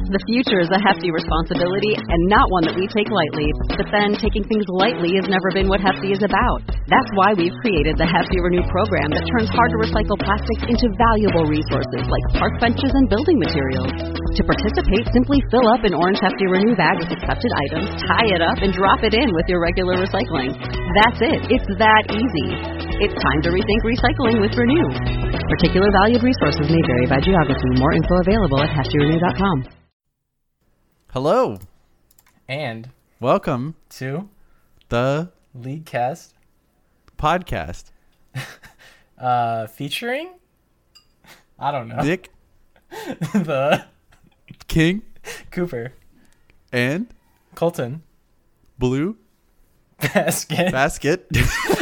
The future is a hefty responsibility and not one that we take lightly. But then, taking things lightly has never been what Hefty is about. That's why we've created the Hefty Renew program that turns hard-to-recycle plastics into valuable resources like park benches and building materials. To participate, simply fill up an orange Hefty Renew bag with accepted items, tie it up, and drop it in with your regular recycling. That's it. It's that easy. It's time to rethink recycling with Renew. Particular valued resources may vary by geography. More info available at heftyrenew.com. Hello. And welcome to the Leaguecast podcast. Featuring? I don't know. Nick. The King. Cooper. And Colton. Blue. Basket.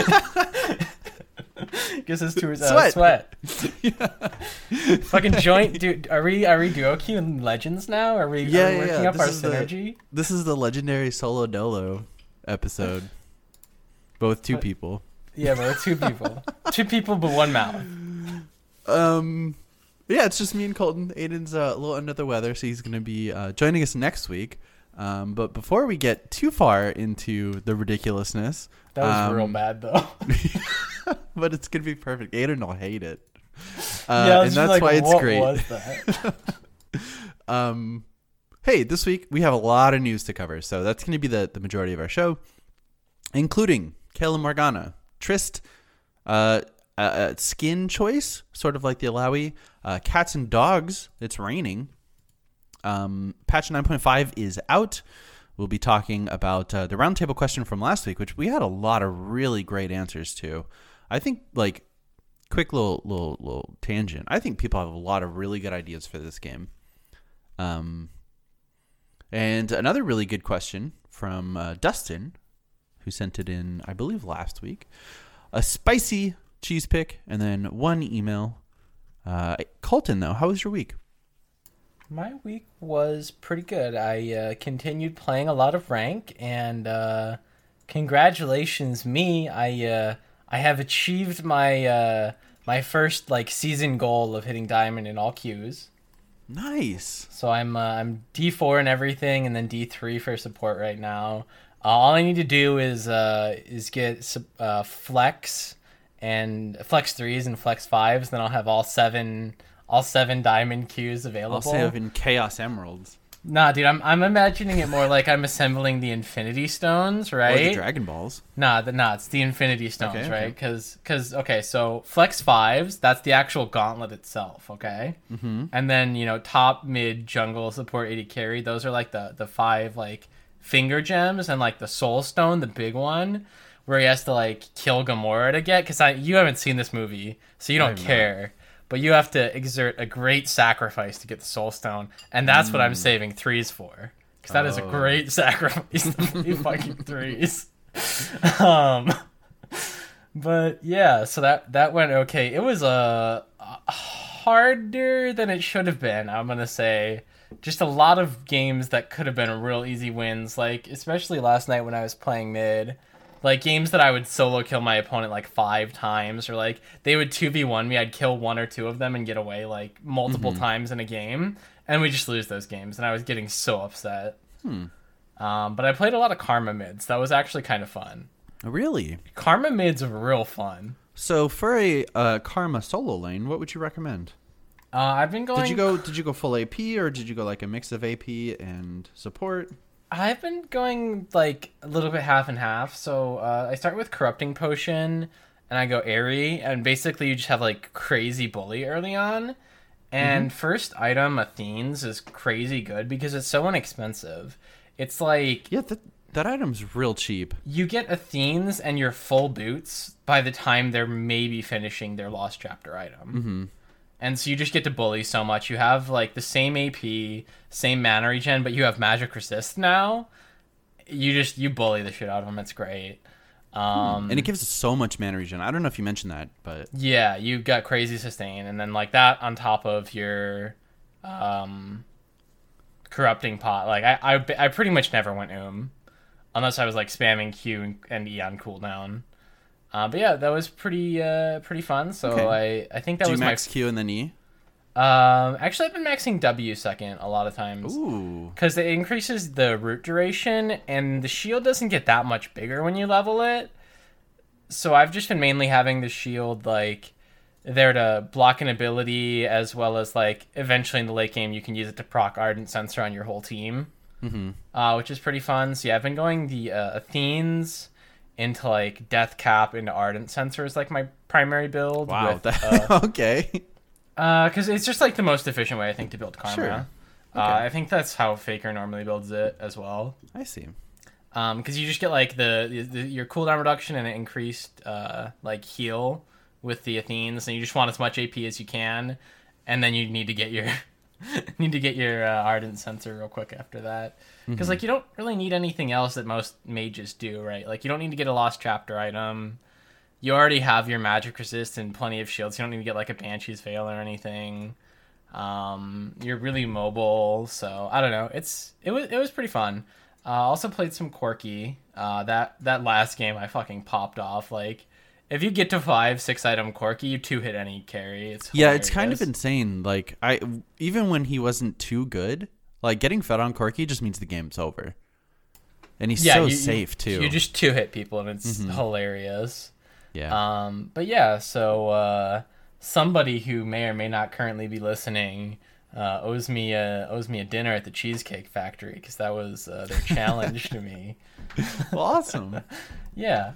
Guess it's towards sweat. Yeah. Fucking joint, dude. Are we duo Q in Legends now? Are we working up our synergy? This is the legendary Solo Dolo episode. Both two people. Yeah, both two people. Two people, but one mouth. Yeah, it's just me and Colton. Aiden's a little under the weather, so he's going to be joining us next week. But before we get too far into the ridiculousness... That was real bad, though. But it's going to be perfect. Aiden will hate it. Yeah, and that's why it's great. What was that? Hey, this week we have a lot of news to cover. So that's going to be the majority of our show, including Kayla Morgana, Trist, skin choice, sort of like the Alawi, cats and dogs. It's raining. Patch 9.5 is out. We'll be talking about the roundtable question from last week, which we had a lot of really great answers to. I think, like, quick little tangent. I think people have a lot of really good ideas for this game. And another really good question from Dustin, who sent it in, I believe, last week. A spicy cheese pick, and then one email. Colton, though, how was your week? My week was pretty good. I continued playing a lot of rank, and congratulations me. I have achieved my my first season goal of hitting diamond in all queues. Nice. So I'm D4 and everything, and then D3 for support right now. All I need to do is get flex and flex 3s and flex 5s. Then I'll have all seven diamond queues available. I'll save in Chaos Emeralds. Nah, dude, I'm imagining it more like I'm assembling the Infinity Stones, right? Or the Dragon Balls. Nah, it's the Infinity Stones, okay, right? Because so Flex 5s, that's the actual gauntlet itself, okay? Mm-hmm. And then, top, mid, jungle, support, AD carry, those are the 5, finger gems, and, the Soul Stone, the big one, where he has to, kill Gamora to get, because you haven't seen this movie, so you don't care. But you have to exert a great sacrifice to get the Soul Stone, and that's what I'm saving 3s for. Because that is a great sacrifice to be fucking 3s. But yeah, so that went okay. It was harder than it should have been, I'm going to say. Just a lot of games that could have been real easy wins, especially last night when I was playing mid. Games that I would solo kill my opponent 5 times, or they would 2v1 me. I'd kill 1 or 2 of them and get away multiple times in a game, and we just lose those games, and I was getting so upset. But I played a lot of Karma mids. That was actually kind of fun. Really? Karma mids are real fun. So for a Karma solo lane, what would you recommend? I've been going... Did you go full AP, or did you go a mix of AP and support? I've been going a little bit half and half. So I start with Corrupting Potion, and I go Airy, and basically you just have crazy bully early on. And first item, Athenes, is crazy good because it's so inexpensive. It's yeah, that item's real cheap. You get Athenes and your full boots by the time they're maybe finishing their Lost Chapter item. Mm-hmm. And so you just get to bully so much. You have the same AP, same mana regen, but you have magic resist now. You bully the shit out of them. It's great. And it gives us so much mana regen. I don't know if you mentioned that, but yeah, you got crazy sustain, and then that on top of your corrupting pot. I pretty much never went unless I was spamming Q and E on cooldown. But yeah, that was pretty fun. So okay. I think that was max Q and then E. Actually, I've been maxing W second a lot of times. Ooh. Because it increases the root duration, and the shield doesn't get that much bigger when you level it. So I've just been mainly having the shield, like, there to block an ability, as well as, like, eventually in the late game, you can use it to proc Ardent Sensor on your whole team. Which is pretty fun. So yeah, I've been going the Athenes into, like, Death Cap into Ardent Sensor is, like, my primary build. Wow. Okay. Because it's just like the most efficient way I think to build Karma. Sure. Okay. I think that's how Faker normally builds it as well. I see. Because you just get like your cooldown reduction and an increased like heal with the Athenes, and you just want as much AP as you can, and then you need to get your Ardent Sensor real quick after that. Because like you don't really need anything else that most mages do, right? Like you don't need to get a Lost Chapter item. You already have your magic resist and plenty of shields. You don't need to get like a Banshee's Veil or anything. You're really mobile, so I don't know. It was pretty fun. Also played some Quirky. That last game I fucking popped off. Like if you get to 5-6 item Quirky, you 2-hit any carry. It's hilarious. It's kind of insane. Like even when he wasn't too good, like getting fed on Quirky just means the game's over. And he's safe too. You just 2-hit people and it's hilarious. Yeah. But yeah, so somebody who may or may not currently be listening owes me a dinner at the Cheesecake Factory because that was their challenge to me. Well, awesome. Yeah.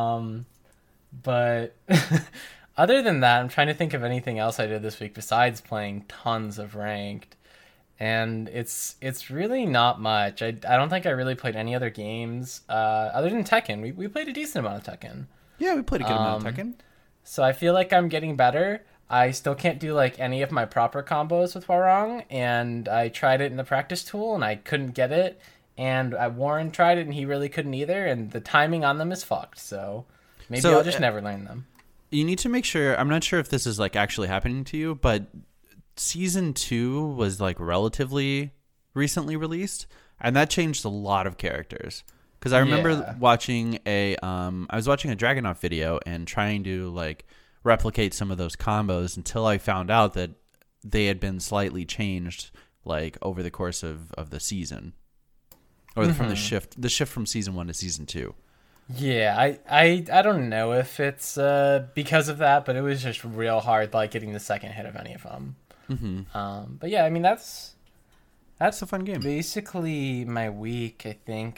But other than that, I'm trying to think of anything else I did this week besides playing tons of ranked. And it's really not much. I don't think I really played any other games other than Tekken. We played a decent amount of Tekken. Yeah, we played a good amount of Tekken. So I feel like I'm getting better. I still can't do like any of my proper combos with Hwoarang, and I tried it in the practice tool and I couldn't get it. And Warren tried it and he really couldn't either, and the timing on them is fucked. So maybe I'll just never learn them. You need to make sure. I'm not sure if this is like actually happening to you, but season 2 was like relatively recently released, and that changed a lot of characters. Because I remember watching I was watching a Dragunov video and trying to like replicate some of those combos until I found out that they had been slightly changed like over the course of the season, or from the shift from season 1 to season 2. Yeah, I don't know if it's because of that, but it was just real hard like getting the second hit of any of them. But yeah, I mean that's a fun game. Basically my week, I think.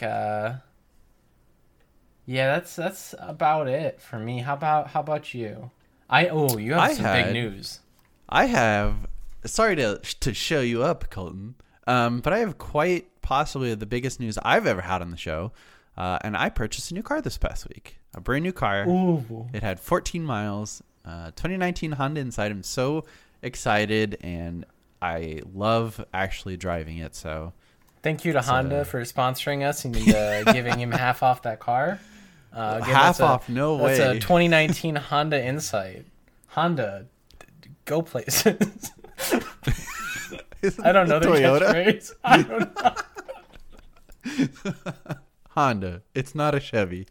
Yeah, that's about it for me. How about you? You have some big news. I have. Sorry to show you up, Colton. But I have quite possibly the biggest news I've ever had on the show. And I purchased a new car this past week. A brand new car. Ooh. It had 14 miles. 2019 Honda Insight. I'm so excited, and I love actually driving it. So thank you to Honda for sponsoring us and giving him half off that car. Half off? No way. That's a 2019 Honda Insight. Honda, go places. I don't know the catchphrase. I don't know. Honda. It's not a Chevy.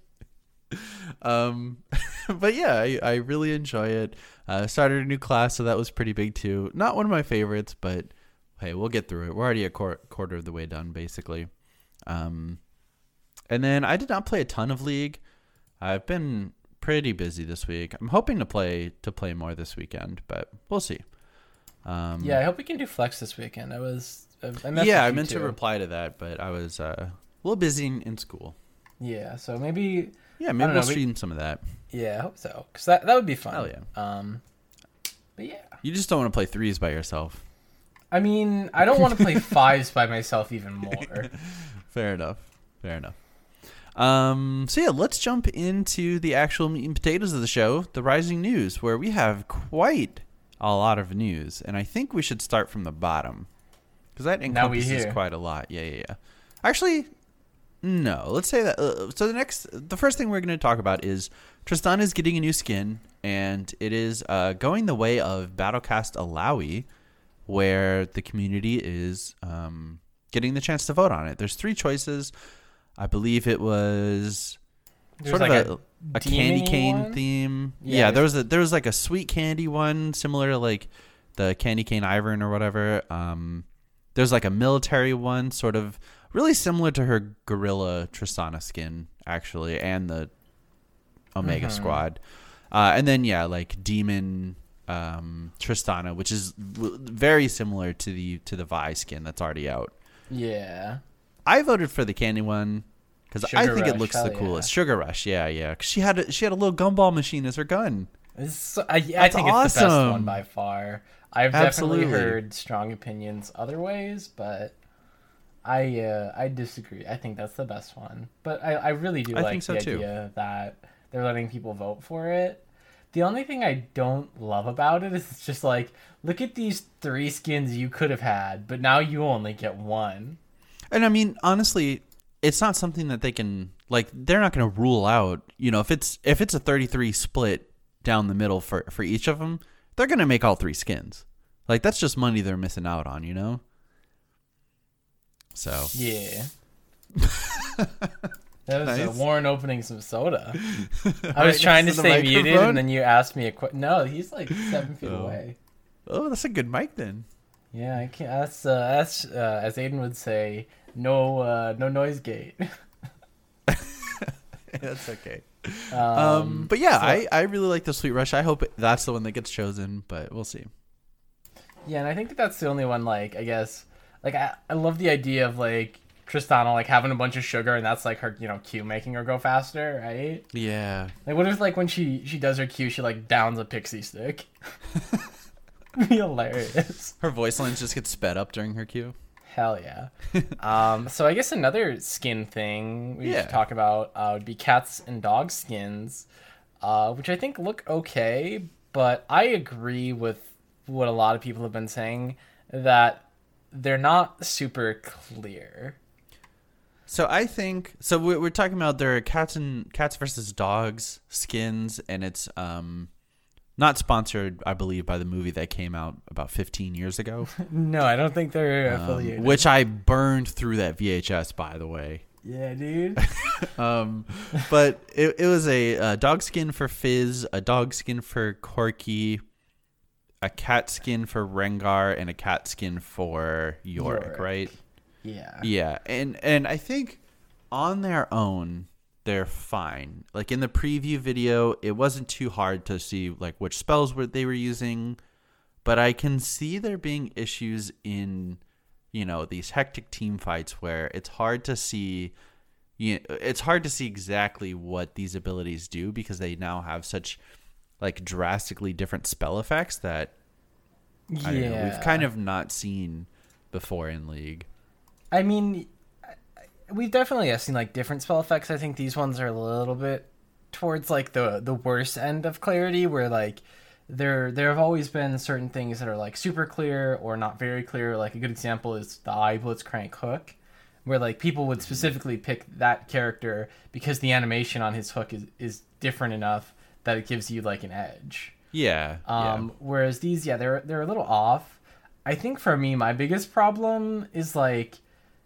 But yeah, I really enjoy it. Started a new class, so that was pretty big too. Not one of my favorites, but hey, we'll get through it. We're already a quarter of the way done, basically. And then I did not play a ton of League. I've been pretty busy this week. I'm hoping to play more this weekend, but we'll see. Yeah, I hope we can do Flex this weekend. I meant to reply to that, but I was a little busy in school. Yeah, so maybe we'll stream some of that. Yeah, I hope so, because that would be fun. Hell yeah. But yeah, you just don't want to play threes by yourself. I mean, I don't want to play fives by myself even more. Fair enough. So yeah, let's jump into the actual meat and potatoes of the show, the Rising News, where we have quite a lot of news, and I think we should start from the bottom because that encompasses quite a lot. Yeah. Actually, no. Let's say that. So the first thing we're going to talk about is Tristana is getting a new skin, and it is going the way of Battlecast Alawi, where the community is getting the chance to vote on it. There's 3 choices. I believe it was sort of a candy cane theme. Yeah, there was like a sweet candy one, similar to like the Candy Cane Ivern or whatever. There's like a military one, sort of really similar to her Gorilla Tristana skin, actually, and the Omega Squad. And then, yeah, like Demon Tristana, which is very similar to the Vi skin that's already out. Yeah. I voted for the candy one because I think it looks the coolest. Yeah. Sugar Rush, yeah. 'Cause she had a little gumball machine as her gun. I think it's the best one by far. I've Absolutely. definitely heard strong opinions other ways, but I disagree. I think that's the best one. But I really do like the idea that they're letting people vote for it. The only thing I don't love about it is it's just like, look at these 3 skins you could have had, but now you only get 1. And I mean, honestly, it's not something that they can, like, they're not going to rule out, you know, if it's a 33 split down the middle for each of them, they're going to make all 3 skins. Like, that's just money they're missing out on, you know? So. Yeah. That was Nice. Warren opening some soda. I was trying to stay muted, and then you asked me a question. No, he's like 7 feet away. Oh, that's a good mic then. Yeah, I can't. That's as Aiden would say, no noise gate. That's okay. But yeah, I really like the Sweet Rush. I hope that's the one that gets chosen, but we'll see. Yeah, and I think that's the only one. Like, I guess, like I love the idea of like Tristana like having a bunch of sugar, and that's like her, you know, Q making her go faster, right? Yeah. Like, what if like when she does her Q, she like downs a pixie stick? It'd be hilarious. Her voice lines just get sped up during her Q. Hell yeah. So I guess another skin thing we should talk about would be cats and dog skins, which I think look okay, but I agree with what a lot of people have been saying, that they're not super clear. So I think we're talking about there are cats versus dogs skins, and it's not sponsored, I believe, by the movie that came out about 15 years ago. No, I don't think they're affiliated. Which I burned through that VHS, by the way. Yeah, dude. But it was a dog skin for Fizz, a dog skin for Corky, a cat skin for Rengar, and a cat skin for Yorick, right? Yeah. Yeah, and I think on their own they're fine. Like in the preview video, it wasn't too hard to see like which spells they were using, but I can see there being issues in, you know, these hectic team fights where it's hard to see. It's hard to see exactly what these abilities do because they now have such like drastically different spell effects that I don't know, we've kind of not seen before in League. I mean, we've definitely seen like different spell effects. I think these ones are a little bit towards like the worst end of clarity, where like there have always been certain things that are like super clear or not very clear. Like a good example is the Eye Blitzcrank hook, where like people would specifically pick that character because the animation on his hook is different enough that it gives you like an edge. Yeah. Whereas these, they're a little off. I think for me, my biggest problem is like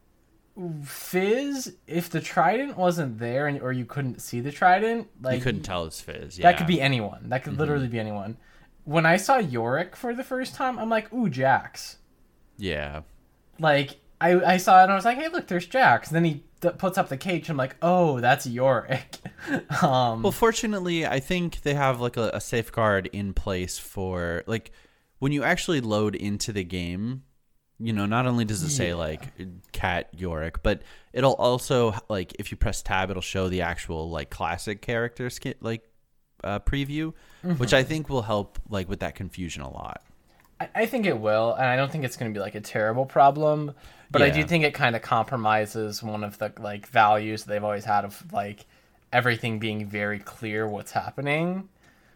Fizz. If the trident wasn't there, or you couldn't see the trident, like you couldn't tell it's Fizz. Yeah. That could be anyone. That could literally be anyone. When I saw Yorick for the first time, I'm like, ooh, Jax. Yeah. Like I saw it and I was like, hey, look, there's Jax. And then he puts up the cage. I'm like, oh, that's Yorick. Well, fortunately, I think they have like a safeguard in place for like when you actually load into the game. You know, not only does it say like Cat Yorick, but it'll also like if you press tab, it'll show the actual like classic character skin like preview, which I think will help like with that confusion a lot. I think it will, and I don't think it's going to be like a terrible problem, but I do think it kind of compromises one of the like values they've always had of like everything being very clear what's happening.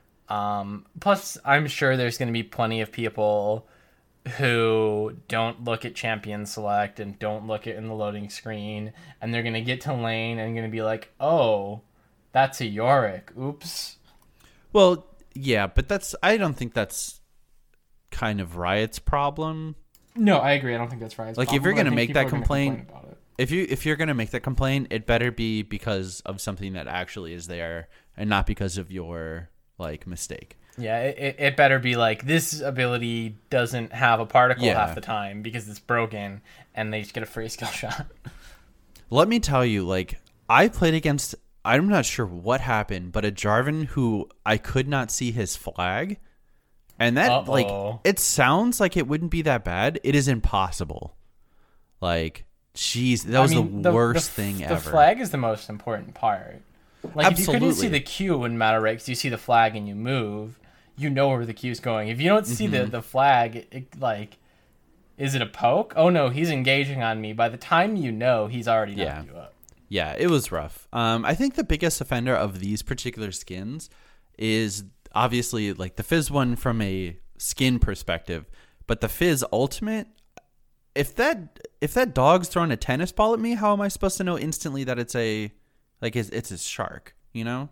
Plus, I'm sure there's going to be plenty of people who don't look at champion select and don't look at in the loading screen, and they're going to get to lane and going to be like, oh, that's a Yorick. Oops. Well, yeah, but I don't think that's kind of Riot's problem. No, I agree. I don't think that's Riot's like problem. If you're going to make that complaint about it. If you're going to make that complaint, it better be because of something that actually is there and not because of your like mistake. Yeah, it better be like this ability doesn't have a particle Yeah. half the time because it's broken, and they just get a free skill shot. Let me tell you, like, I played against, I'm not sure what happened, but a Jarvan who I could not see his flag. And that, like, it sounds like it wouldn't be that bad. It is impossible. Like, jeez, that was the worst thing ever. The flag is the most important part. Like, Absolutely. if you couldn't see the Q, it wouldn't matter, right? Because you see the flag and you move, you know where the Q's going. If you don't see the flag, like, is it a poke? Oh, no, he's engaging on me. By the time you know, he's already knocked you up. Yeah, it was rough. I think the biggest offender of these particular skins is obviously, like, the Fizz one from a skin perspective. But the Fizz Ultimate, if that dog's throwing a tennis ball at me, how am I supposed to know instantly that it's a shark, you know?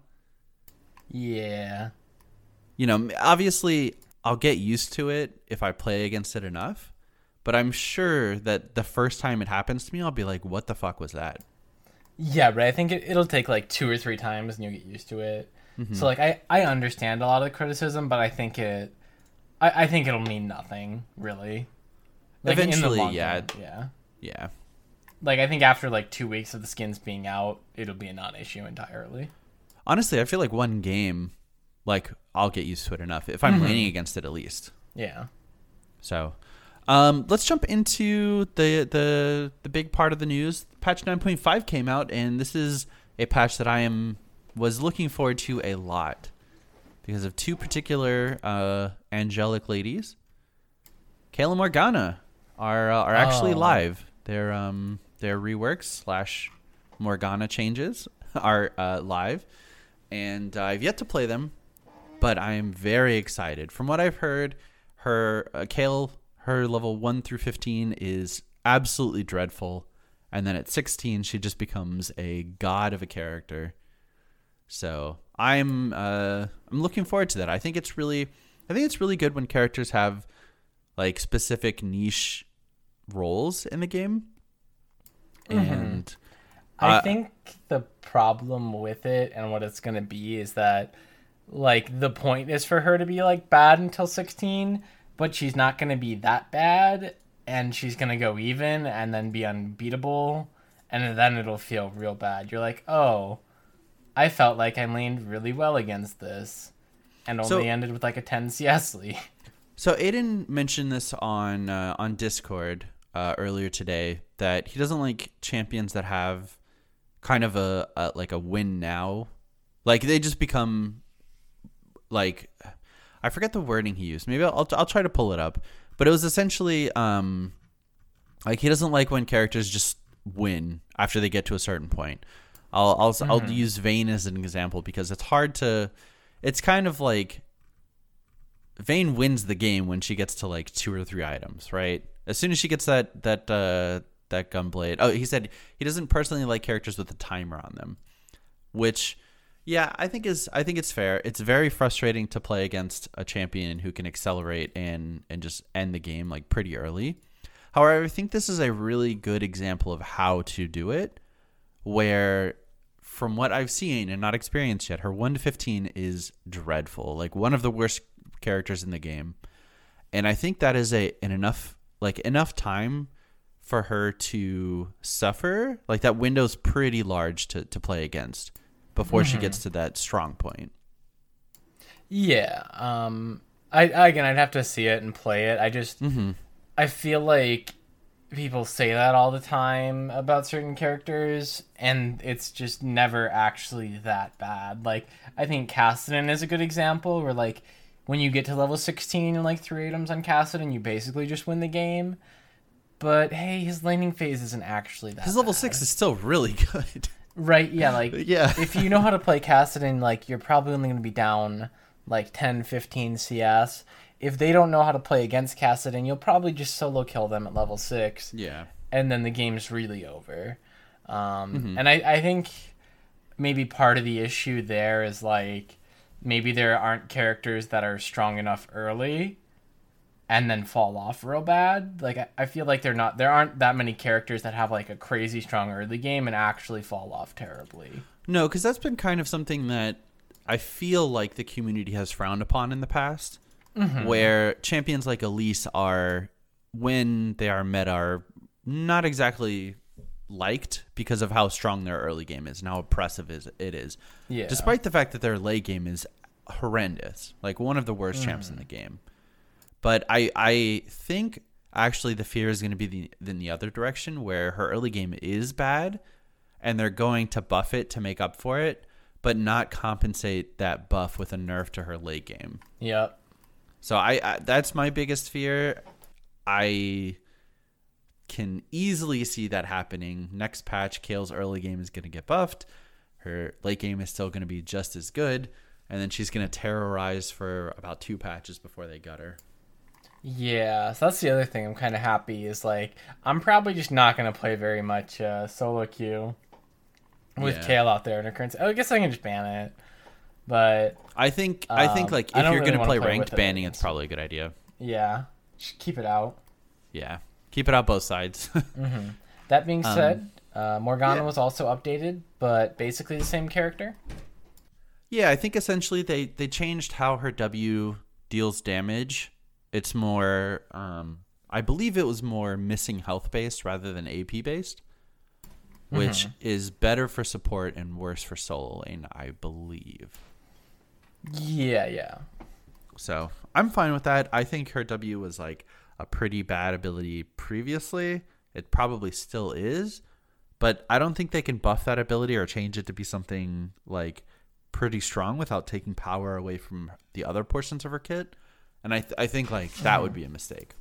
Yeah. You know, obviously, I'll get used to it if I play against it enough. But I'm sure that the first time it happens to me, I'll be like, what the fuck was that? Yeah, right. I think it'll take like 2 or 3 times and you'll get used to it. So like I understand a lot of the criticism, but I think it'll mean nothing, really. Like, Eventually, in the long yeah. run, yeah. Yeah. Like, I think after like 2 weeks of the skins being out, it'll be a non-issue entirely. Honestly, I feel like one game, like, I'll get used to it enough if I'm laning against it at least. Yeah. So, let's jump into the big part of the news. Patch 9.5 came out, and this is a patch that I was looking forward to a lot because of 2 particular angelic ladies. Kayla Morgana are actually live. Their reworks / Morgana changes are live, and I've yet to play them, but I am very excited. From what I've heard, her Kale, her level 1 through 15 is absolutely dreadful, and then at 16 she just becomes a god of a character. So I'm looking forward to that. I think it's really good when characters have like specific niche roles in the game. And I think the problem with it and what it's going to be is that, like, the point is for her to be, like, bad until 16, but she's not going to be that bad, and she's going to go even and then be unbeatable, and then it'll feel real bad. You're like, oh, I felt like I laned really well against this, and only ended with, like, a 10 CS lead. So Aiden mentioned this on Discord earlier today, that he doesn't like champions that have kind of a like a win now, like they just become like, I forget the wording he used. Maybe I'll try to pull it up, but it was essentially like he doesn't like when characters just win after they get to a certain point. I'll use Vayne as an example because it's hard to. It's kind of like Vayne wins the game when she gets to like 2 or 3 items, right? As soon as she gets that gunblade. Oh, he said he doesn't personally like characters with a timer on them, which, yeah, I think it's fair. It's very frustrating to play against a champion who can accelerate and just end the game like pretty early. However, I think this is a really good example of how to do it, where from what I've seen and not experienced yet, her 1 to 15 is dreadful, like one of the worst characters in the game. And I think that is enough time for her to suffer. Like that window's pretty large to play against before she gets to that strong point. Yeah. I'd have to see it and play it. I just I feel like people say that all the time about certain characters, and it's just never actually that bad. Like, I think Kassadin is a good example where, like, when you get to level 16 and like 3 items on Kassadin, you basically just win the game. But hey, his laning phase isn't actually that His level bad. 6 is still really good. Right, yeah, like, yeah. if you know how to play Kassadin, like, you're probably only going to be down like 10, 15 CS. If they don't know how to play against Kassadin, you'll probably just solo kill them at level 6. Yeah. And then the game's really over. And I think maybe part of the issue there is, like, maybe there aren't characters that are strong enough early and then fall off real bad. Like, I feel like there aren't that many characters that have, like, a crazy strong early game and actually fall off terribly. No, because that's been kind of something that I feel like the community has frowned upon in the past, where champions like Elise are, when they are meta, are not exactly liked because of how strong their early game is and how oppressive it is. Yeah. Despite the fact that their late game is horrendous, like one of the worst champs in the game. But I think actually the fear is going to be in the other direction, where her early game is bad and they're going to buff it to make up for it, but not compensate that buff with a nerf to her late game. Yep. So I that's my biggest fear. I can easily see that happening. Next patch, Kale's early game is going to get buffed. Her late game is still going to be just as good. And then she's going to terrorize for about 2 patches before they gut her. Yeah, so that's the other thing I'm kind of happy is, like, I'm probably just not going to play very much solo queue with Kale out there in her current... I guess I can just ban it. But I think like if you're really going to play wanna ranked, with it. banning it's probably a good idea. yeah, just keep it out. Yeah. Keep it out both sides. That being said, Morgana yeah. was also updated, but basically the same character. Yeah, I think essentially they changed how her W deals damage. It's more, I believe it was more missing health based rather than AP based, which is better for support and worse for solo lane, I believe. Yeah. So I'm fine with that. I think her W was like a pretty bad ability previously. It probably still is, but I don't think they can buff that ability or change it to be something like pretty strong without taking power away from the other portions of her kit. And I think like that would be a mistake.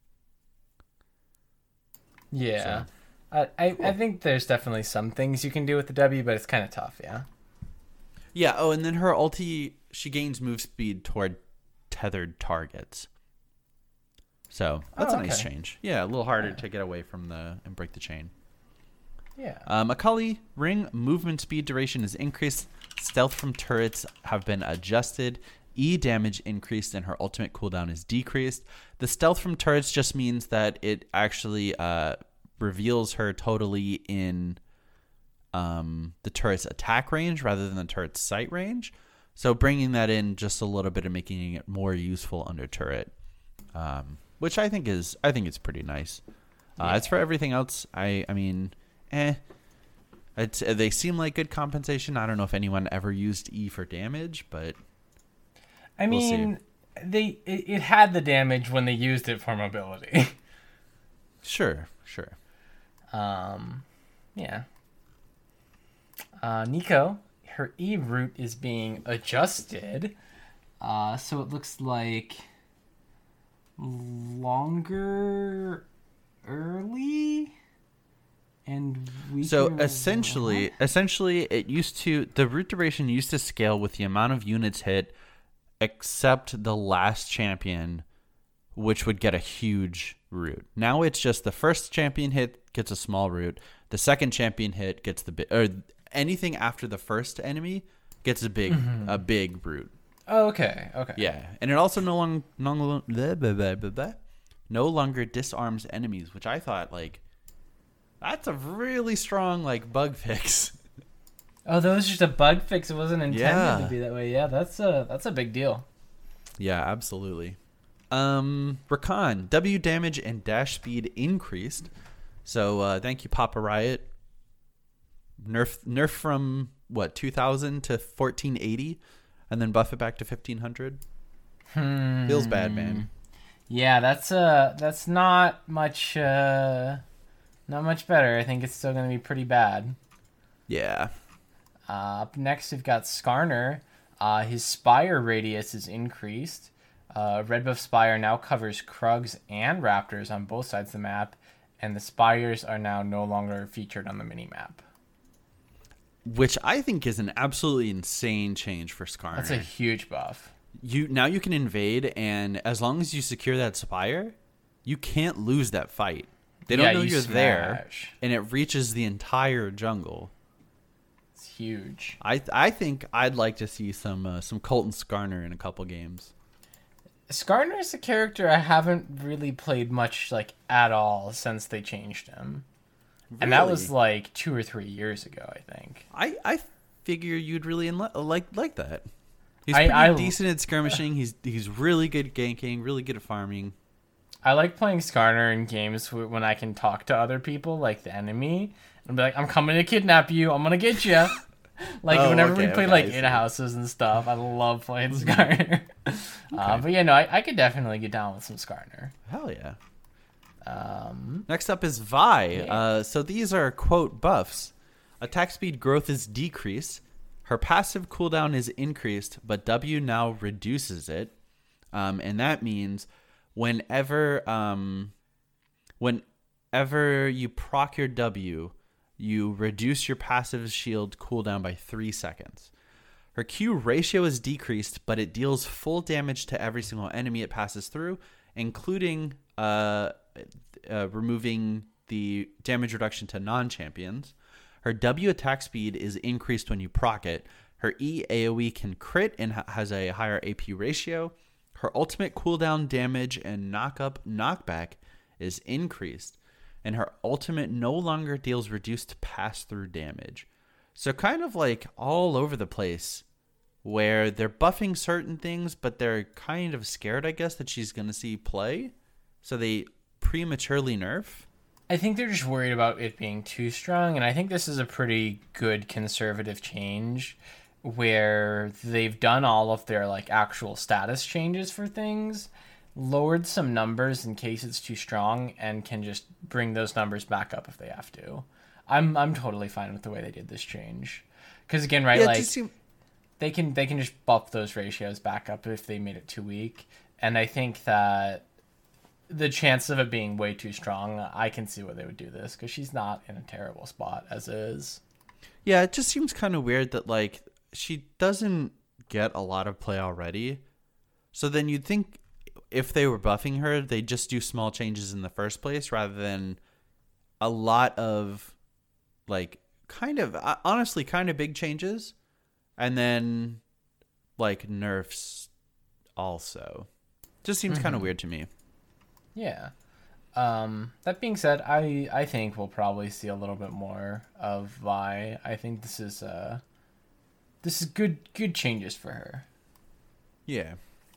Yeah. So, I think there's definitely some things you can do with the W, but it's kind of tough, yeah? Yeah, oh, and then her ulti, she gains move speed toward tethered targets. So that's a nice change. Yeah, a little harder to get away from and break the chain. Yeah. Akali ring movement speed duration is increased. Stealth from turrets have been adjusted. E damage increased and her ultimate cooldown is decreased. The stealth from turrets just means that it actually reveals her totally in the turret's attack range rather than the turret's sight range. So bringing that in just a little bit and making it more useful under turret, which I think it's pretty nice. As for everything else, I mean, they seem like good compensation. I don't know if anyone ever used E for damage, but I mean, it had the damage when they used it for mobility. Sure. Yeah. Nico, her E route is being adjusted, so it looks like longer early and weaker. So essentially the route duration used to scale with the amount of units hit, except the last champion, which would get a huge route. Now it's just the first champion hit gets a small route, the second champion hit gets the big, or anything after the first enemy gets a big route. Oh, okay. Yeah, and it also no longer disarms enemies, which I thought like that's a really strong like bug fix. Oh, that was just a bug fix. It wasn't intended to be that way. Yeah, that's a big deal. Yeah, absolutely. Rakan, W damage and dash speed increased. So thank you, Papa Riot. Nerf from what 2000 to 1480, and then buff it back to 1500. Feels bad, man. Yeah, that's not much better. I think it's still going to be pretty bad. Yeah. Up next, we've got Skarner. His Spire radius is increased. Red buff Spire now covers Krugs and Raptors on both sides of the map, and the Spires are now no longer featured on the mini-map. Which I think is an absolutely insane change for Skarner. That's a huge buff. Now you can invade, and as long as you secure that Spire, you can't lose that fight. They don't know you're there, and it reaches the entire jungle. It's huge. I think I'd like to see some Colton Skarner in a couple games. Skarner is a character I haven't really played much like at all since they changed him. Really? And that was like 2 or 3 years ago, I think. I figure you'd really like that. He's pretty decent at skirmishing. He's really good at ganking, really good at farming. I like playing Skarner in games when I can talk to other people, like the enemy, and be like, "I'm coming to kidnap you. I'm gonna get you." Whenever we play in houses and stuff, I love playing Skarner. But yeah, no, I could definitely get down with some Skarner. Hell yeah. Next up is Vi. Yeah. So these are quote buffs. Attack speed growth is decreased. Her passive cooldown is increased, but W now reduces it. And that means whenever you proc your W, you reduce your passive shield cooldown by 3 seconds. Her Q ratio is decreased, but it deals full damage to every single enemy it passes through, including removing the damage reduction to non-champions. Her W attack speed is increased when you proc it. Her E AoE can crit and has a higher AP ratio. Her ultimate cooldown damage and knockback is increased. And her ultimate no longer deals reduced pass-through damage. So kind of like all over the place, where they're buffing certain things, but they're kind of scared, I guess, that she's going to see play. So they prematurely nerf. I think they're just worried about it being too strong, and I think this is a pretty good conservative change where they've done all of their actual status changes for things, lowered some numbers in case it's too strong, and can just bring those numbers back up if they have to. I'm totally fine with the way they did this change, because again, right, they can just buff those ratios back up if they made it too weak, and I think that the chance of it being way too strong, I can see why they would do this, because she's not in a terrible spot as is. Yeah, it just seems kind of weird that she doesn't get a lot of play already. So then you'd think if they were buffing her, they'd just do small changes in the first place rather than a lot of honestly kind of big changes and then nerfs also. Just seems kind of weird to me. Yeah. That being said, I think we'll probably see a little bit more of Vi. I think this is good changes for her. Yeah.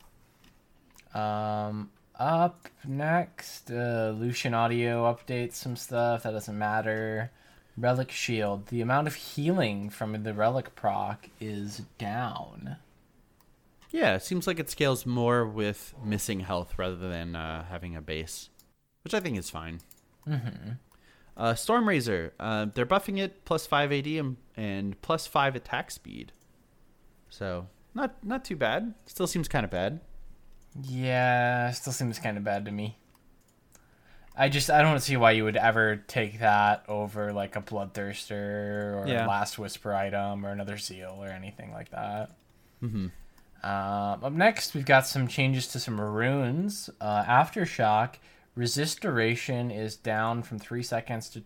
Up next, Lucian Audio updates some stuff that doesn't matter. Relic Shield. The amount of healing from the Relic proc is down. Yeah, it seems like it scales more with missing health rather than having a base, which I think is fine. Mm-hmm. Stormrazor, they're buffing it plus 5 AD and plus 5 attack speed. So, not too bad. Still seems kind of bad. Yeah, still seems kind of bad to me. I don't see why you would ever take that over a Bloodthirster or a Last Whisper item or another Zeal or anything like that. Mm-hmm. Up next, we've got some changes to some runes. Aftershock, resist duration is down from 3 seconds to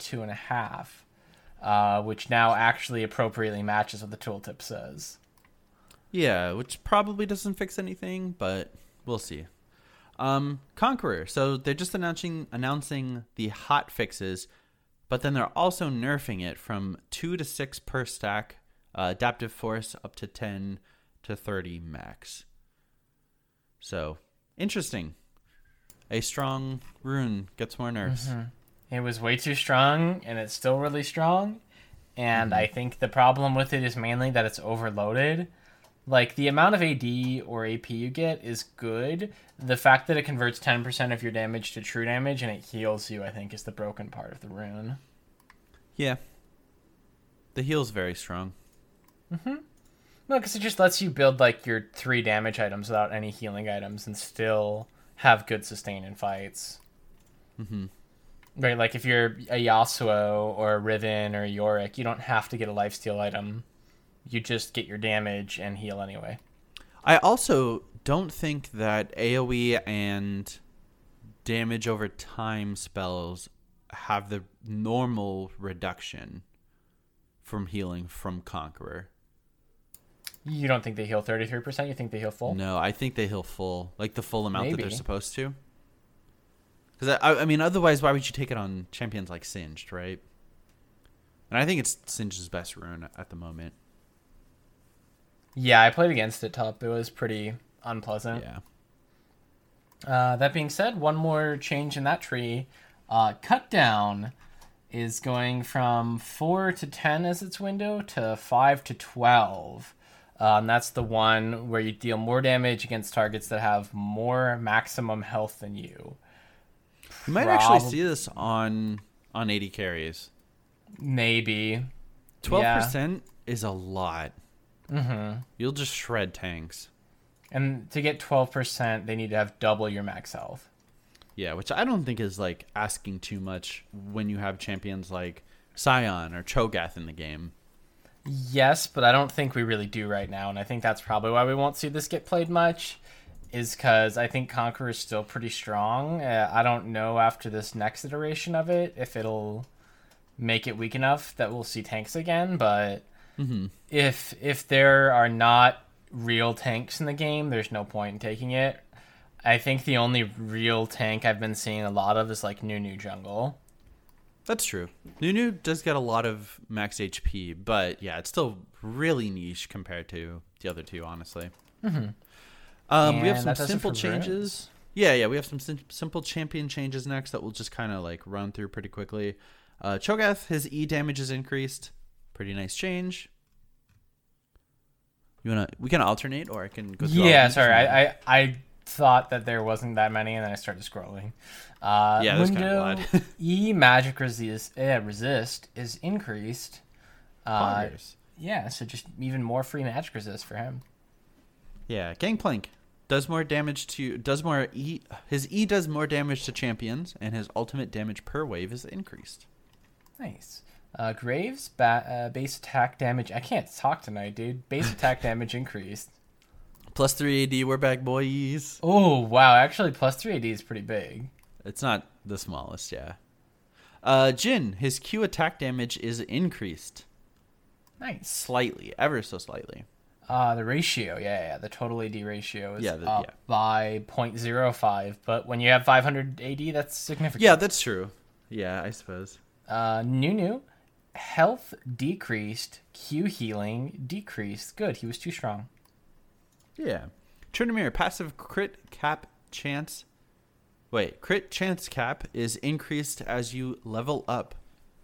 2.5, which now actually appropriately matches what the tooltip says. Yeah, which probably doesn't fix anything, but we'll see. Conqueror, so they're just announcing the hot fixes, but then they're also nerfing it from 2 to 6 per stack, adaptive force up to 10 to 30 max. So, interesting. A strong rune gets more nerfs. Mm-hmm. It was way too strong, and it's still really strong. And I think the problem with it is mainly that it's overloaded. The amount of AD or AP you get is good. The fact that it converts 10% of your damage to true damage and it heals you, I think, is the broken part of the rune. Yeah. The heal's very strong. Mm-hmm. No, because it just lets you build your 3 damage items without any healing items and still have good sustain in fights. Mm-hmm. Right, if you're a Yasuo or a Riven or a Yorick, you don't have to get a lifesteal item. You just get your damage and heal anyway. I also don't think that AoE and damage over time spells have the normal reduction from healing from Conqueror. You don't think they heal 33%? You think they heal full? No, I think they heal full. The full amount Maybe. that they're supposed to. Because, I mean, otherwise, why would you take it on champions like Singed, right? And I think it's Singed's best rune at the moment. Yeah, I played against it top. It was pretty unpleasant. Yeah. That being said, one more change in that tree. Cut down is going from 4 to 10 as its window to 5 to 12. And that's the one where you deal more damage against targets that have more maximum health than you. You might actually see this on 80 carries. Maybe. 12% is a lot. Mm-hmm. You'll just shred tanks. And to get 12%, they need to have double your max health. Yeah, which I don't think is like asking too much when you have champions like Sion or Cho'Gath in the game. Yes, but I don't think we really do right now, and I think that's probably why we won't see this get played much, is because I think Conqueror is still pretty strong. I don't know after this next iteration of it if it'll make it weak enough that we'll see tanks again, but if there are not real tanks in the game, there's no point in taking it. I think the only real tank I've been seeing a lot of is like Nunu jungle. That's true. Nunu does get a lot of max HP, but yeah, it's still really niche compared to the other two, honestly. Mm-hmm. We have some simple changes. Yeah, we have some simple champion changes next that we'll just kind of like run through pretty quickly. Cho'Gath, his E damage is increased. Pretty nice change. We can alternate, or I can go through. Yeah, sorry, I thought that there wasn't that many, and then I started scrolling. Yeah, that's kind of odd. E magic resist is increased. Yeah, so just even more free magic resist for him. Yeah, Gangplank does more damage his E does more damage to champions, and his ultimate damage per wave is increased. Nice. Graves base attack damage. I can't talk tonight, dude. Base attack damage increased. Plus 3 AD, we're back, boys. Oh, wow. Actually, plus 3 AD is pretty big. It's not the smallest, yeah. Jin, his Q attack damage is increased. Nice. Slightly, ever so slightly. The ratio, the total AD ratio is up by 0.05, but when you have 500 AD, that's significant. Yeah, that's true. Yeah, I suppose. Nunu, health decreased, Q healing decreased. Good, he was too strong. Yeah. Tryndamere, passive crit chance cap is increased as you level up.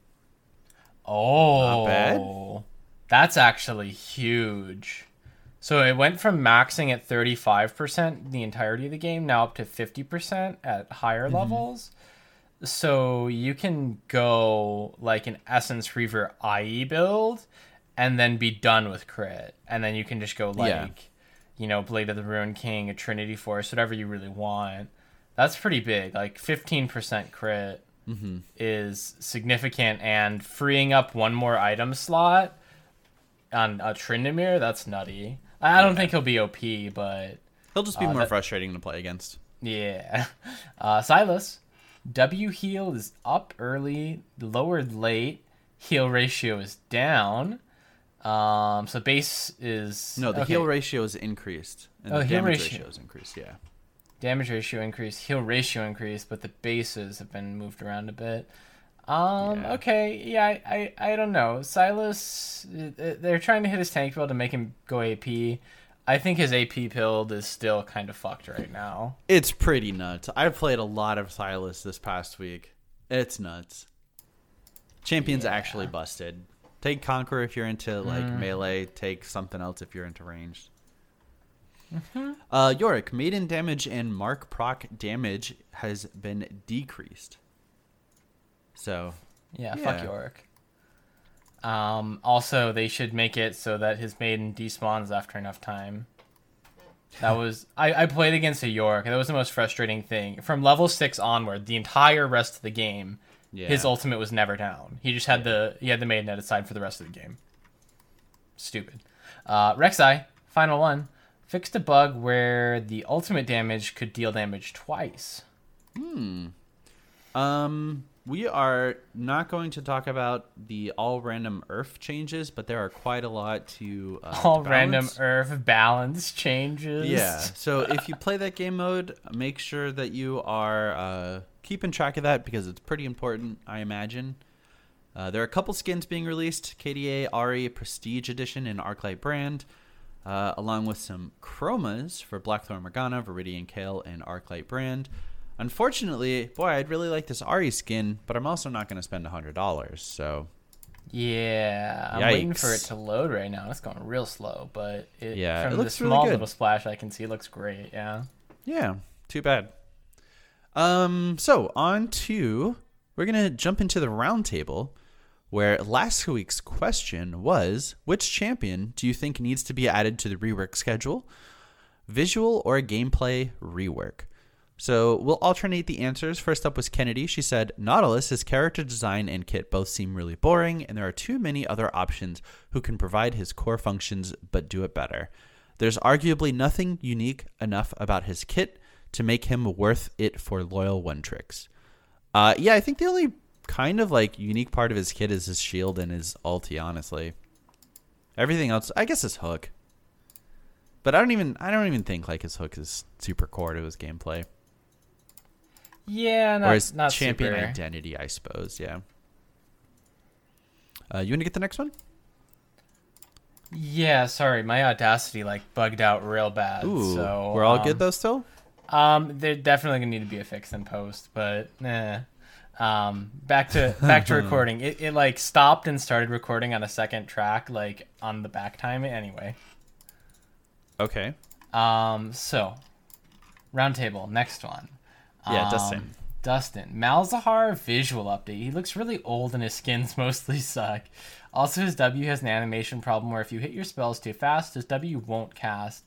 Oh. Not bad. That's actually huge. So it went from maxing at 35% the entirety of the game, now up to 50% at higher levels. So you can go like an Essence Reaver IE build and then be done with crit. And then you can just go like, Blade of the Ruined King, a Trinity Force, whatever you really want. That's pretty big. Like 15% crit is significant, and freeing up one more item slot on a Tryndamere, that's nutty. I don't think he'll be OP, but he'll just be more frustrating to play against. Yeah. Silas, W heal is up early, lowered late. Heal ratio is down. So base is the heal ratio is increased, and the damage ratio is increased. Yeah. Damage ratio increased, heal ratio increased, but the bases have been moved around a bit. Okay, yeah, I don't know. Silas, they're trying to hit his tank build to make him go AP. I think his AP build is still kind of fucked right now. It's pretty nuts. I've played a lot of Silas this past week. It's nuts. Champion's actually busted. Take Conqueror if you're into melee. Take something else if you're into ranged. Yorick, maiden damage and mark proc damage has been decreased. So fuck Yorick. Also, they should make it so that his maiden despawns after enough time. That was I played against a Yorick. That was the most frustrating thing. From level 6 onward, the entire rest of the game, his ultimate was never down. He just had the maiden at his side for the rest of the game. Stupid. Rek'Sai, final one. Fixed a bug where the ultimate damage could deal damage twice. We are not going to talk about the all random Earth changes, but there are quite a lot to all random Earth balance changes. Yeah. So if you play that game mode, make sure that you are keeping track of that because it's pretty important, I imagine. There are a couple skins being released: KDA, Ari, Prestige Edition, and Arclight brand. along with some chromas for Blackthorn Morgana, Viridian Kale, and Arclight Brand. Unfortunately, boy, I'd really like this Ahri skin, but I'm also not going to spend $100, so... Yeah, I'm waiting for it to load right now. It's going real slow, but from it the looks small really good. little splash I can see, it looks great, yeah. Yeah, too bad. So on to... We're going to jump into the roundtable, where last week's question was, which champion do you think needs to be added to the rework schedule? Visual or gameplay rework? So we'll alternate the answers. First up was Kennedy. She said, Nautilus, his character design and kit both seem really boring, and there are too many other options who can provide his core functions but do it better. There's arguably nothing unique enough about his kit to make him worth it for loyal one-tricks. Yeah, I think the only kind of like unique part of his kit is his shield and his ulti, honestly. Everything else, I guess his hook. But I don't even think like his hook is super core to his gameplay. Yeah, or his not champion super. identity, I suppose, yeah. You want to get the next one? Yeah, sorry, my Audacity like bugged out real bad. Ooh, so we're all good though still? They're definitely gonna need to be a fix in post, but back to recording. It like stopped and started recording on a second track, like on the back time anyway. Okay. So roundtable, next one. Yeah, Dustin. Malzahar visual update. He looks really old and his skins mostly suck. Also, his W has an animation problem where if you hit your spells too fast, his W won't cast.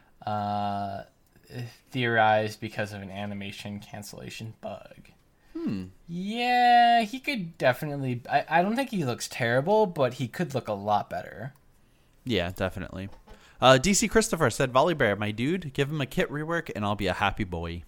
Theorized because of an animation cancellation bug. Yeah, he could definitely... I don't think he looks terrible, but he could look a lot better. Yeah, definitely. DC Christopher said, Volibear, my dude, give him a kit rework and I'll be a happy boy.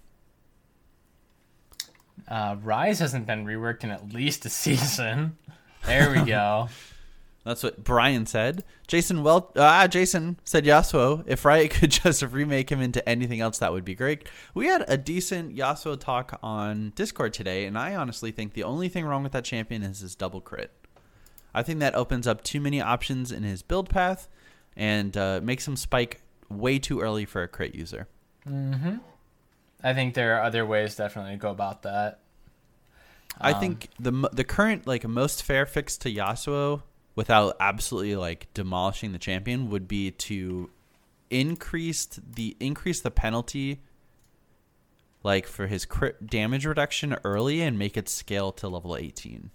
Rise hasn't been reworked in at least a season. There we go. That's what Brian said. Jason said Yasuo. If Riot could just remake him into anything else, that would be great. We had a decent Yasuo talk on Discord today, and I honestly think the only thing wrong with that champion is his double crit. I think that opens up too many options in his build path and makes him spike way too early for a crit user. Mm-hmm. I think there are other ways definitely to go about that. I think the current like most fair fix to Yasuo without absolutely like demolishing the champion would be to increase the penalty like for his crit damage reduction early and make it scale to level 18.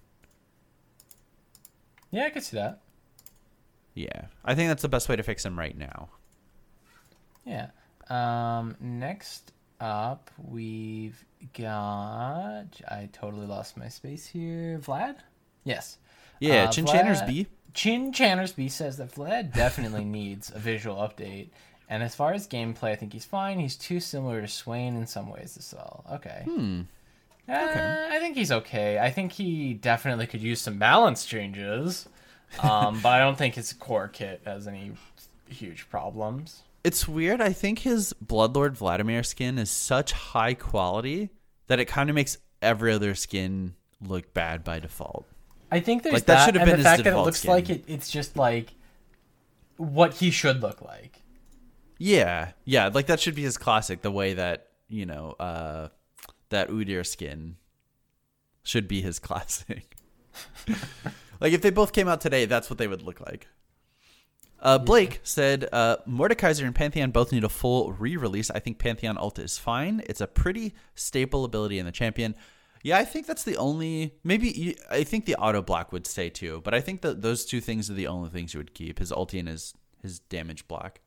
Yeah, I could see that. Yeah. I think that's the best way to fix him right now. Yeah. Next up, we've got... I totally lost my space here. Vlad? Yes. Yeah, Chinchanners B. Chinchanners B says that Vlad definitely needs a visual update. And as far as gameplay, I think he's fine. He's too similar to Swain in some ways as well. Okay. Okay. I think he's okay. I think he definitely could use some balance changes. But I don't think his core kit has any huge problems. It's weird. I think his Bloodlord Vladimir skin is such high quality that it kind of makes every other skin look bad by default. I think there's like, that should have and been the his fact that it default looks skin. like it's just like what he should look like. Yeah, like that should be his classic. The way that that Udyr skin should be his classic. Like if they both came out today, that's what they would look like. Blake said Mordekaiser and Pantheon both need a full re-release. I think Pantheon Ulta is fine. It's a pretty staple ability in the champion. Yeah, I think that's the only... I think the auto block would stay too, but I think that those two things are the only things you would keep. His ulti and his damage block.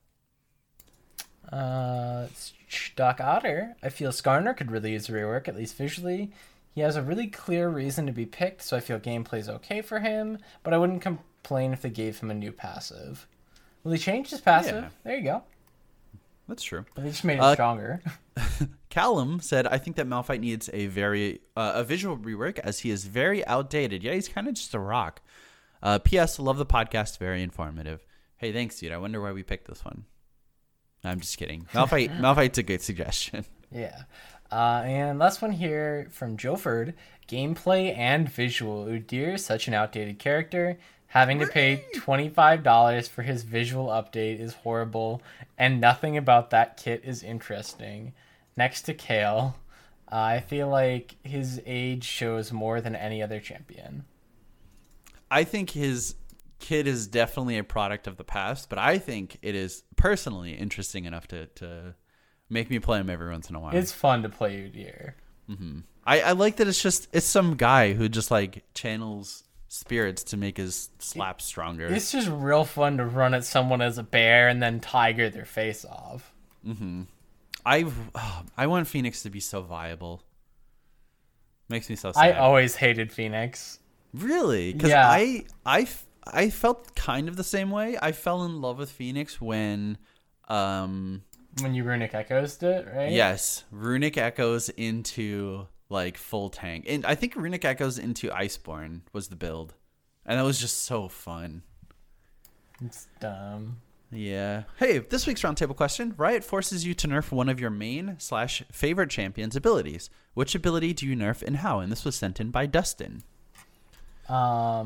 Doc Otter. I feel Skarner could really use a rework, at least visually. He has a really clear reason to be picked, so I feel gameplay's okay for him, but I wouldn't complain if they gave him a new passive. Will he change his passive? Yeah. There you go. That's true. But they just made it stronger. Callum said, I think that Malphite needs a visual rework as he is very outdated. Yeah, he's kind of just a rock. P.S. Love the podcast. Very informative. Hey, thanks, dude. I wonder why we picked this one. I'm just kidding. Malphite's a good suggestion. Yeah. And last one here from Joford. Gameplay and visual. Udyr is such an outdated character. Having to pay $25 for his visual update is horrible, and nothing about that kit is interesting. Next to Kale, I feel like his age shows more than any other champion. I think his kit is definitely a product of the past, but I think it is personally interesting enough to make me play him every once in a while. It's fun to play Udyr. Mm-hmm. I like that it's some guy who just like channels spirits to make his slap stronger. It's just real fun to run at someone as a bear and then tiger their face off. Mm-hmm. I want Phoenix to be so viable. Makes me so sad. I always hated Phoenix. Really? Because Yeah. I felt kind of the same way. I fell in love with Phoenix when When you Runic Echoes it, right? yes, Runic Echoes into like full tank. And I think Runic Echoes into Iceborne was the build. And that was just so fun. It's dumb. Yeah. Hey, this week's roundtable question. Riot forces you to nerf one of your main/favorite champion's abilities. Which ability do you nerf and how? And this was sent in by Dustin. So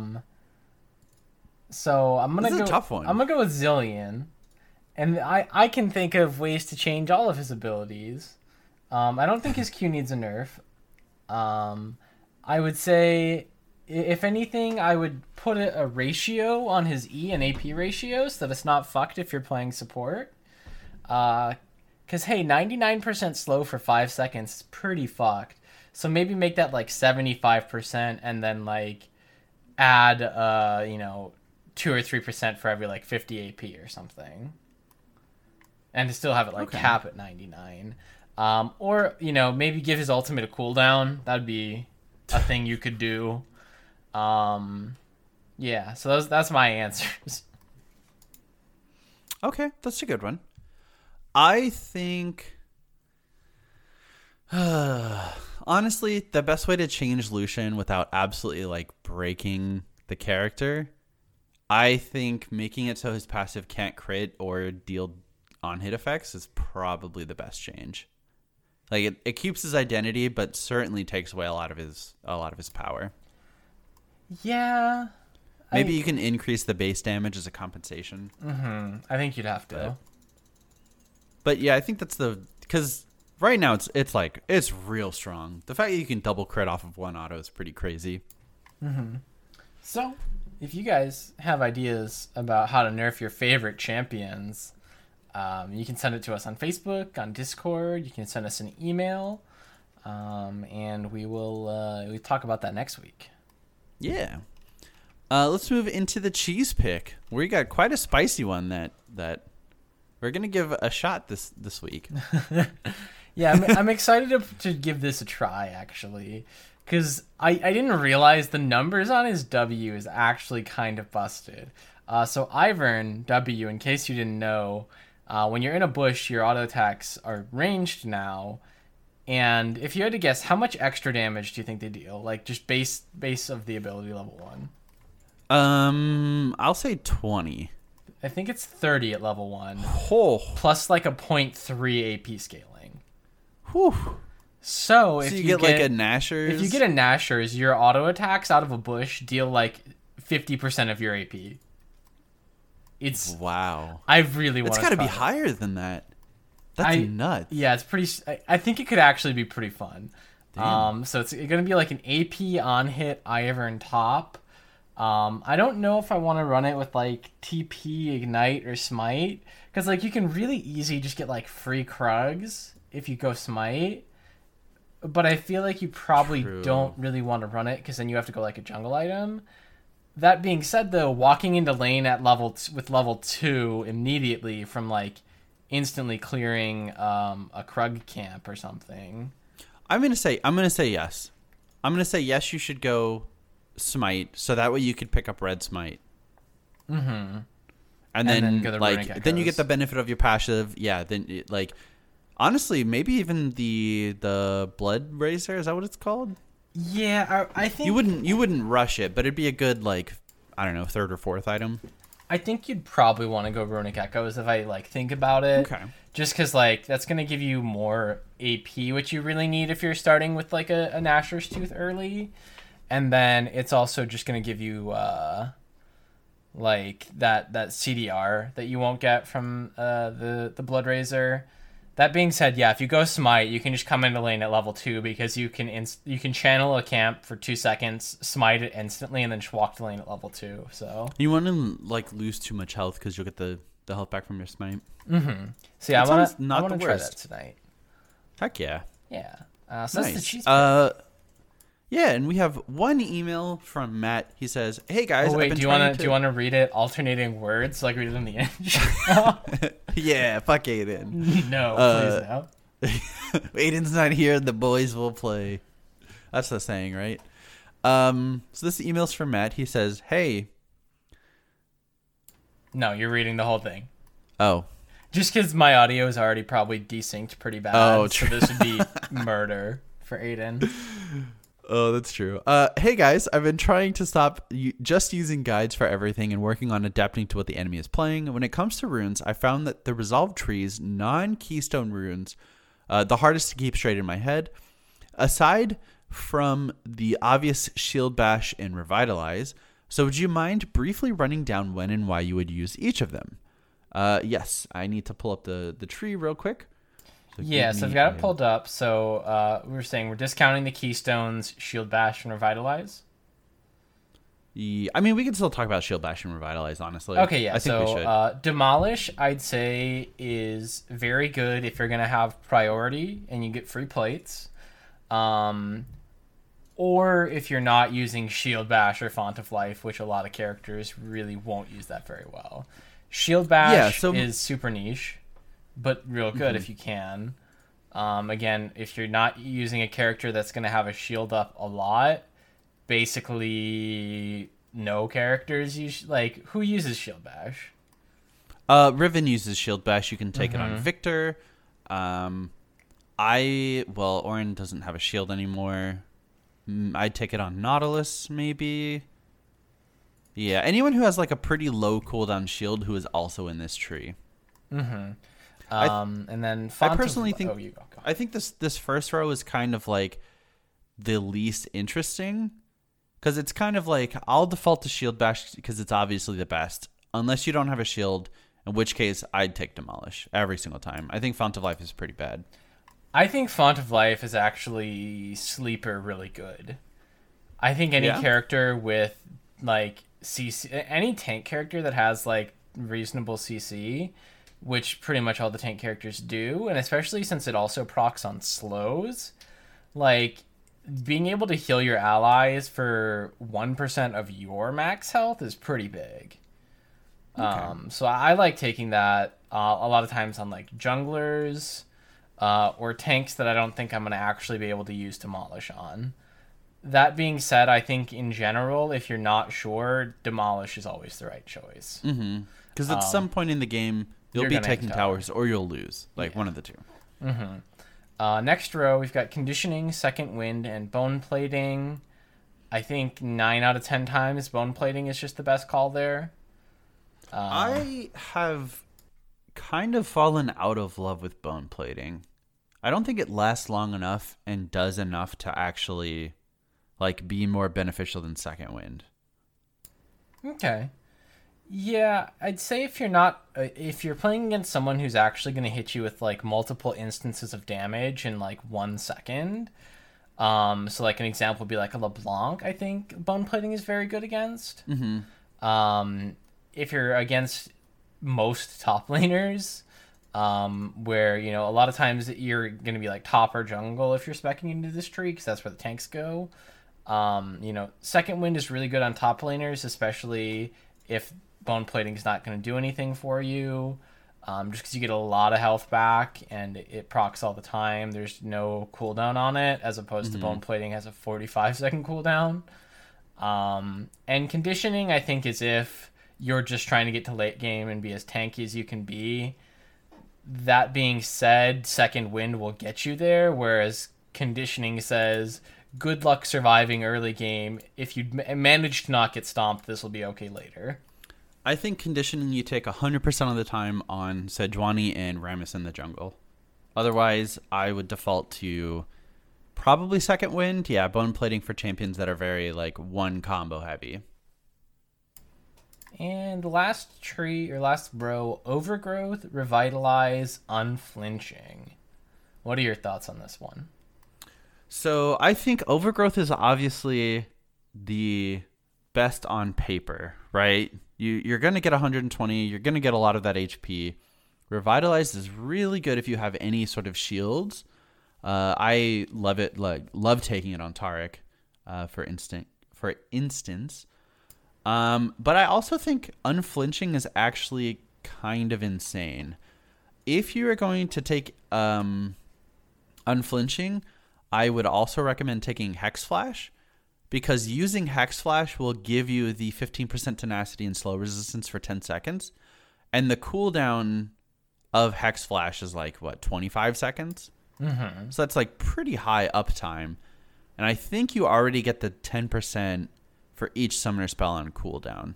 I'm gonna This is go. a tough one. I'm gonna go with Zillion, and I can think of ways to change all of his abilities. I don't think his Q needs a nerf. I would say, if anything, I would put a ratio on his E and AP ratio so that it's not fucked if you're playing support. Because, hey, 99% slow for 5 seconds is pretty fucked. So maybe make that like 75% and then like add, 2 or 3% for every like 50 AP or something. And to still have it like cap at 99. Or, maybe give his ultimate a cooldown. That'd be a thing you could do. Yeah, so that's my answers. Okay, that's a good one. I think, honestly, the best way to change Lucian without absolutely like breaking the character, I think making it so his passive can't crit or deal on hit effects is probably the best change. Like it keeps his identity, but certainly takes away a lot of his power. Yeah. Maybe you can increase the base damage as a compensation. Mm-hmm. I think you'd have to. But yeah, I think that's because right now it's real strong. The fact that you can double crit off of one auto is pretty crazy. Mm-hmm. So, if you guys have ideas about how to nerf your favorite champions, you can send it to us on Facebook, on Discord. You can send us an email, and we'll talk about that next week. Yeah. Let's move into the cheese pick. We got quite a spicy one that we're gonna give a shot this week. Yeah, I'm excited to give this a try, actually, because I didn't realize the numbers on his W is actually kind of busted. So Ivern W, in case you didn't know, when you're in a bush, your auto attacks are ranged now. And if you had to guess, how much extra damage do you think they deal? Like just base of the ability level 1. I'll say 20. I think it's 30 at level 1. Oh. Plus like a 0.3 AP scaling. Whew. So if you get like a Nashor's. If you get a Nashor's, your auto attacks out of a bush deal like 50% of your AP. It's wow. I really want. It's got to be higher than that. That's nuts. Yeah, it's pretty. I think it could actually be pretty fun. Damn. So it's going to be like an AP on hit Ivern top. I don't know if I want to run it with like TP, Ignite, or Smite, because like you can really easy just get like free Krugs if you go Smite. But I feel like you probably don't really want to run it because then you have to go like a jungle item. That being said, though, walking into lane at with level 2 immediately from like instantly clearing a Krug camp or something. I'm gonna say yes. I'm gonna say yes. You should go Smite, so that way you could pick up Red Smite. Mm-hmm. And then go the like then you get the benefit of your passive. Yeah. Then like honestly, maybe even the Blood Razor, is that what it's called? Yeah, I think you wouldn't rush it, but it'd be a good like I don't know 3rd or 4th item. I think you'd probably want to go Runic Echoes if I like think about it. Okay. Just because like that's gonna give you more AP, which you really need if you're starting with like a Nashor's Tooth early, and then it's also just gonna give you like that CDR that you won't get from the Blood Razor. That being said, yeah, if you go smite, you can just come into lane at level 2 because you can channel a camp for 2 seconds, smite it instantly, and then just walk to lane at level 2. So you want to like lose too much health because you'll get the health back from your smite. So yeah, I want to try worst. that tonight. Heck yeah. Yeah. So Nice. that's the cheese pick. Yeah, and we have one email from Matt. He says, "Hey guys, Oh wait, I've been do you want to read it alternating words like we did in the intro? Yeah, fuck Aiden. No, please no. Aiden's not here. The boys will play. That's the saying, right? So this email's from Matt. He says, "Hey." No, you're reading the whole thing. Oh. Just because my audio is already probably desynced pretty bad. Oh, so this would be murder for Aiden. Oh, that's true. Hey guys, I've been trying to stop just using guides for everything and working on adapting to what the enemy is playing. When it comes to runes, I found that the resolve trees, non-keystone runes, the hardest to keep straight in my head. Aside from the obvious shield bash and revitalize, so would you mind briefly running down when and why you would use each of them? Yes, I need to pull up the tree real quick. So I've got it pulled up. So we were saying we're discounting the keystones, shield bash, and revitalize. Yeah, I mean, we can still talk about shield bash and revitalize, honestly. Okay, yeah. I think we should. Demolish, I'd say, is very good if you're gonna have priority and you get free plates. Or if you're not using shield bash or font of life, which a lot of characters really won't use that very well. Shield bash is super niche, but real good if you can. Again, if you're not using a character that's going to have a shield up a lot, basically no characters use, like, who uses shield bash? Riven uses shield bash. You can take it on Victor. Orin doesn't have a shield anymore. I'd take it on Nautilus, maybe. Yeah, anyone who has like a pretty low cooldown shield who is also in this tree. And then I personally think I think this first row is kind of like the least interesting because it's kind of like I'll default to shield bash because it's obviously the best unless you don't have a shield, in which case I'd take demolish every single time. I think Font of Life is pretty bad. I think Font of Life is actually sleeper really good. I think any character with like CC, any tank character that has like reasonable CC, which pretty much all the tank characters do, and especially since it also procs on slows, like being able to heal your allies for 1% of your max health is pretty big. Okay. So I like taking that a lot of times on like junglers or tanks that I don't think I'm going to actually be able to use Demolish on. That being said, I think in general, if you're not sure, Demolish is always the right choice. Because at some point in the game, you'll be taking towers or you'll lose. Like one of the two. Next row, we've got Conditioning, Second Wind, and Bone Plating. I think 9 out of 10 times Bone Plating is just the best call there. I have kind of fallen out of love with Bone Plating. I don't think it lasts long enough and does enough to actually like be more beneficial than Second Wind. Okay. Yeah, I'd say if you're playing against someone who's actually going to hit you with like multiple instances of damage in like 1 second, so like an example would be like a LeBlanc, I think Bone Plating is very good against. If you're against most top laners, where, you know, a lot of times you're going to be like top or jungle if you're speccing into this tree, because that's where the tanks go. You know, Second Wind is really good on top laners, especially if Bone Plating is not going to do anything for you, just because you get a lot of health back and it procs all the time. There's no cooldown on it, as opposed to Bone Plating has a 45-second cooldown. And Conditioning, I think, is if you're just trying to get to late game and be as tanky as you can be. That being said, Second Wind will get you there, whereas Conditioning says, good luck surviving early game. If you manage to not get stomped, this will be okay later. I think Conditioning you take 100% of the time on Sejuani and Rammus in the jungle. Otherwise, I would default to probably Second Wind. Yeah, Bone Plating for champions that are very like one combo heavy. And the last tree or last row, Overgrowth, Revitalize, Unflinching. What are your thoughts on this one? So I think Overgrowth is obviously the best on paper, right? You're going to get 120. You're going to get a lot of that HP. Revitalize is really good if you have any sort of shields. I love it. Love taking it on Taric, for instance. But I also think Unflinching is actually kind of insane. If you are going to take Unflinching, I would also recommend taking Hex Flash, because using Hex Flash will give you the 15% tenacity and slow resistance for 10 seconds. And the cooldown of Hex Flash is 25 seconds? Mm-hmm. So that's pretty high uptime. And I think you already get the 10% for each summoner spell on cooldown.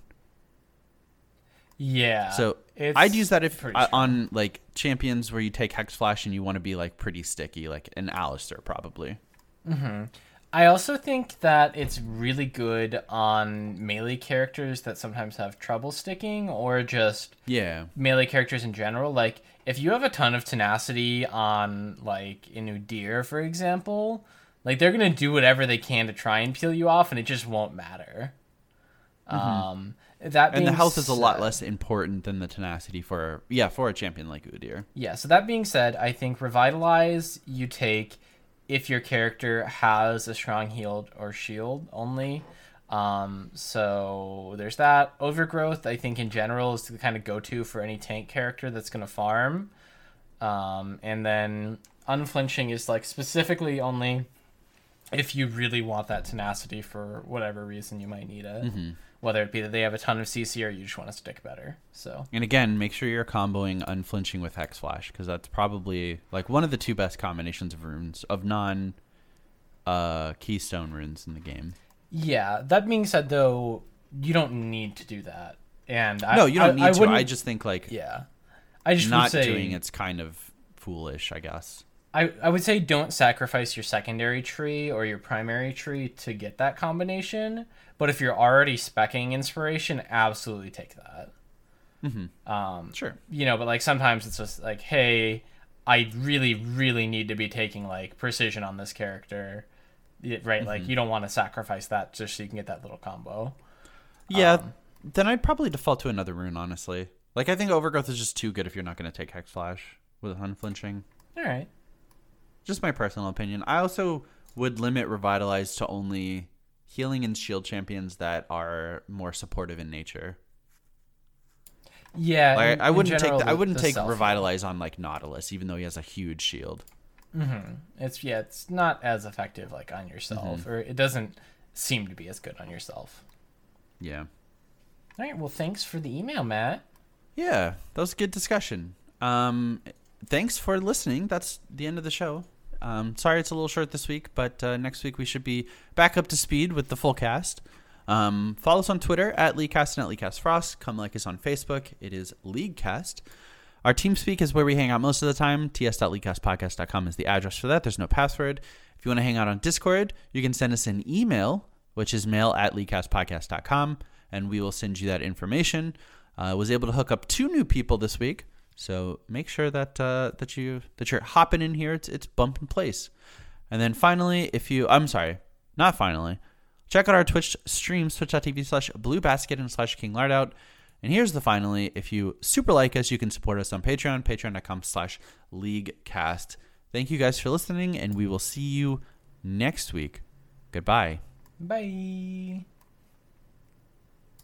Yeah. So I'd use that if on champions where you take Hex Flash and you want to be pretty sticky, like an Alistar probably. Mm-hmm. I also think that it's really good on melee characters that sometimes have trouble sticking, or just melee characters in general. If you have a ton of tenacity on Udyr, for example, they're gonna do whatever they can to try and peel you off, and it just won't matter. Mm-hmm. And the health is a lot less important than the tenacity for a champion like Udyr. Yeah, so that being said, I think Revitalize you take if your character has a strong heal or shield only. So there's that. Overgrowth, I think in general, is the kind of go-to for any tank character that's going to farm. And then Unflinching is specifically only if you really want that tenacity for whatever reason you might need it. Mm-hmm. Whether it be that they have a ton of CC or you just want to stick better. And again, make sure you're comboing Unflinching with Hex Flash, because that's probably one of the two best combinations of runes, of non keystone runes in the game. Yeah, that being said, though, you don't need to do that. And no, you don't need to. I just think I just not would say, doing it's kind of foolish, I guess. I would say don't sacrifice your secondary tree or your primary tree to get that combination. But if you're already speccing Inspiration, absolutely take that. Mm-hmm. Sure. But sometimes it's just hey, I really, really need to be taking precision on this character, right? Mm-hmm. You don't want to sacrifice that just so you can get that little combo. Yeah, then I'd probably default to another rune, honestly. I think Overgrowth is just too good if you're not going to take Hex Flash with Unflinching. All right. Just my personal opinion. I also would limit Revitalize to only healing and shield champions that are more supportive in nature. Yeah, I wouldn't take Revitalize on Nautilus, even though he has a huge shield. Mm-hmm. It's not as effective on yourself, mm-hmm. or it doesn't seem to be as good on yourself. Yeah. All right. Well, thanks for the email, Matt. Yeah, that was a good discussion. Thanks for listening. That's the end of the show. Sorry it's a little short this week, but next week we should be back up to speed with the full cast. Follow us on Twitter at LeagueCast and at LeagueCastFrost. Come like us on Facebook. It is LeagueCast. Our TeamSpeak is where we hang out most of the time. ts.leaguecastpodcast.com is the address for that. There's no password. If you want to hang out on Discord, you can send us an email, which is mail@leaguecastpodcast.com, and we will send you that information. I was able to hook up 2 new people this week. So make sure that you're hopping in here. It's bump in place. And then finally, check out our Twitch streams, twitch.tv/bluebasket and /KingLardout. And here's the finally, if you super like us, you can support us on Patreon, patreon.com/LeagueCast. Thank you guys for listening, and we will see you next week. Goodbye. Bye.